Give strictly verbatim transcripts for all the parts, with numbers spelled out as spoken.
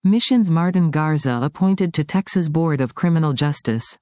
Mission's Martin Garza appointed to Texas Board of Criminal Justice.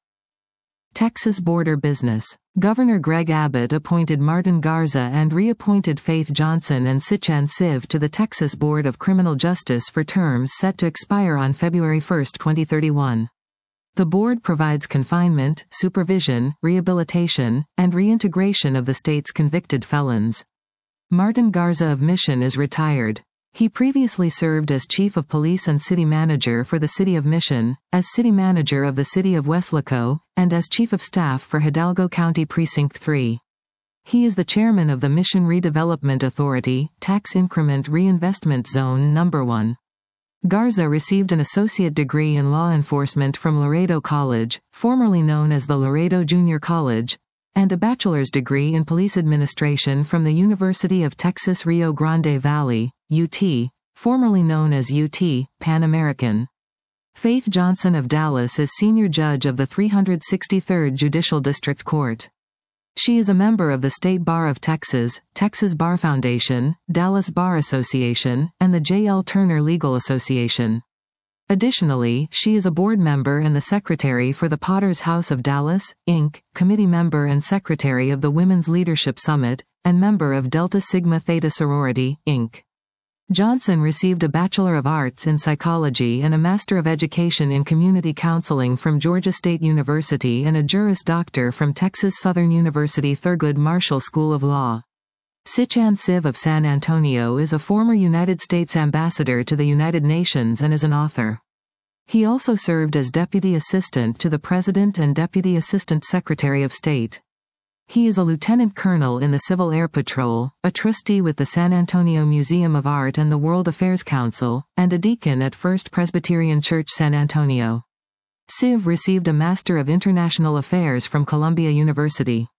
Texas Border Business. Governor Greg Abbott appointed Martin Garza and reappointed Faith Johnson and Sichan Siv to the Texas Board of Criminal Justice for terms set to expire on February first, twenty thirty-one. The board provides confinement, supervision, rehabilitation, and reintegration of the state's convicted felons. Martin Garza of Mission is retired. He previously served as Chief of Police and City Manager for the City of Mission, as City Manager of the City of Weslaco, and as Chief of Staff for Hidalgo County Precinct three. He is the Chairman of the Mission Redevelopment Authority, Tax Increment Reinvestment Zone Number one. Garza received an associate degree in law enforcement from Laredo College, formerly known as the Laredo Junior College, and a bachelor's degree in police administration from the University of Texas Rio Grande Valley, U T, formerly known as U T, Pan American. Faith Johnson of Dallas is senior judge of the three hundred sixty-third Judicial District Court. She is a member of the State Bar of Texas, Texas Bar Foundation, Dallas Bar Association, and the J L Turner Legal Association. Additionally, she is a board member and the secretary for the Potter's House of Dallas, Incorporated, committee member and secretary of the Women's Leadership Summit, and member of Delta Sigma Theta Sorority, Incorporated. Johnson received a Bachelor of Arts in Psychology and a Master of Education in Community Counseling from Georgia State University and a Juris Doctor from Texas Southern University Thurgood Marshall School of Law. Sichan Siv of San Antonio is a former United States Ambassador to the United Nations and is an author. He also served as Deputy Assistant to the President and Deputy Assistant Secretary of State. He is a lieutenant colonel in the Civil Air Patrol, a trustee with the San Antonio Museum of Art and the World Affairs Council, and a deacon at First Presbyterian Church San Antonio. Siv received a Master of International Affairs from Columbia University.